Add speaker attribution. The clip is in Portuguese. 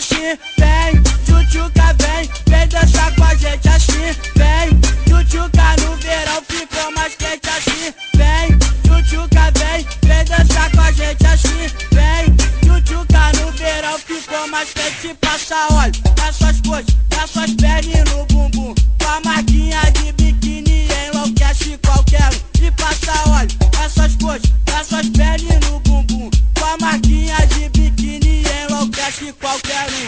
Speaker 1: assim. Vem, tchutchuca, vem dançar com a gente assim. Vem, tchutchuca, no verão ficou mais quente assim. Vem, tchutchuca, vem dançar com a gente assim. Vem, tchutchuca, no verão ficou mais quente. Passa óleo nas suas coxas, nas suas pernas e no bumbum, com a marquinha de biquíni.